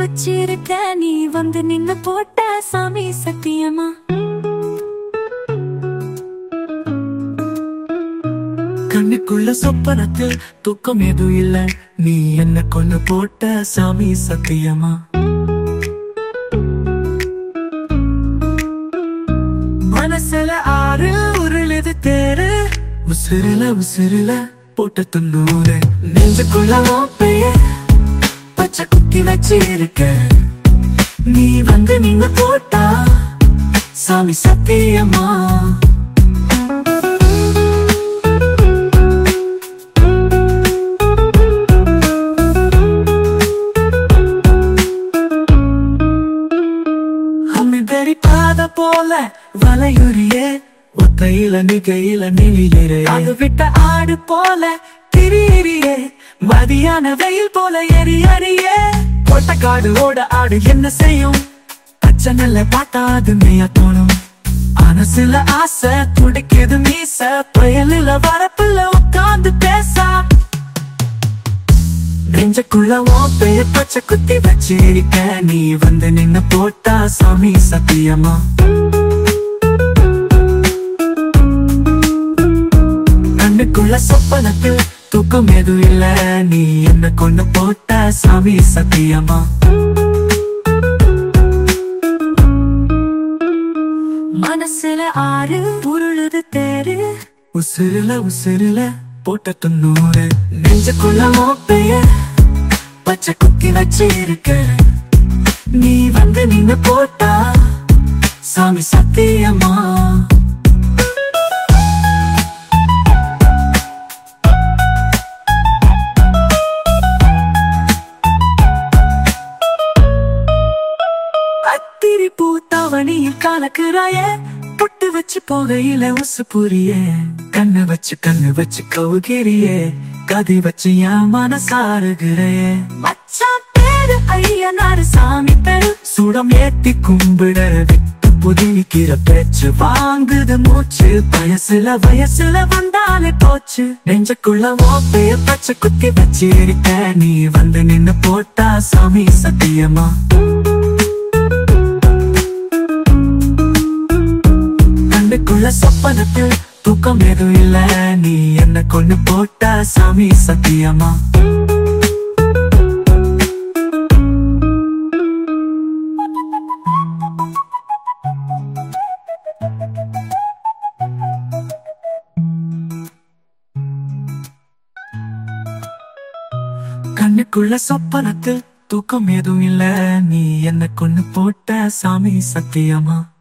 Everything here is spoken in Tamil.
வச்சிருக்க நீ வந்து நின்னு போட்ட சாமி சத்தியமா கண்ணுக்குள்ள சொப்பனத்தில் தூக்கம் எதுவும் இல்ல நீ என்ன கொண்டு போட்ட சாமி சத்தியமா மனசுல ஆறு உருளுது தேரு உசிரில போட்ட துண்ணூறு நெஞ்சுக்குள்ள பெயர் பச்சை குத்தி வச்சிருக்க நீ வந்து நீங்க போட்டா சாமி சத்தியமா பாத போல வலையுறியே ஒத்தையில நிகையில நிலையிலே அது விட்ட ஆடு போல திரியே மதியான வெயில் போல எரியறியே பொட்டக்காடு ஓட ஆடு என்ன செய்யும் பச்சை நெல்ல பார்த்தா அது மேய தோணும் ஆனா சில ஆசை துடிக்குது மீச புயலில வரப்புல உட்கார்ந்து பேசா நெஞ்சுக்குள்ள பெயர் பச்சை குத்தி வச்சிருக்க நீ வந்து நின்னு போட்டா சாமி சத்தியமா கண்ணுக்குள்ள சொப்பனத்தில் தூக்கம் எதுவும் இல்ல நீ என்ன கொண்டு போட்ட சாமி சத்தியமா மனசுல ஆறு உருளுது தேரு உசிரில போட்ட துண்ணூறு நெஞ்சுக்குள்ள பெயர் பச்சை குத்தி வச்சிருக்க நீ வந்து நின்னு போட்டா சாமி சத்தியமா அத்திரி பூத்தாவணியில் கலக்குறாய பொட்டு வச்சு போகையில உசு புரிய கண்ணு வச்சு கவுகிறியே கதி வச்சு என் மனசாருகிறே மச்சான் பேரு ஐயனாரு சாமி பேரு சுடம் ஏத்தி கும்பிட விட்டு புதிக்கிற பேச்சு வாங்குது மூச்சு வயசுல வந்தாலே போச்சு நெஞ்சுக்குள்ள பெயர் பச்சை குத்தி வச்சிருக்க நீ வந்து நின்னு போட்டா சாமி சத்தியமா கண்ணுக்குள்ள சொப்பனத்தில் தூக்கம் எதுவும் இல்ல நீ என்ன கொண்டு போட்ட சாமி சத்தியமா கண்ணுக்குள்ள சொப்பனத்தில் தூக்கம் எதுவும் இல்ல நீ என்ன கொண்டு போட்ட சாமி சத்தியமா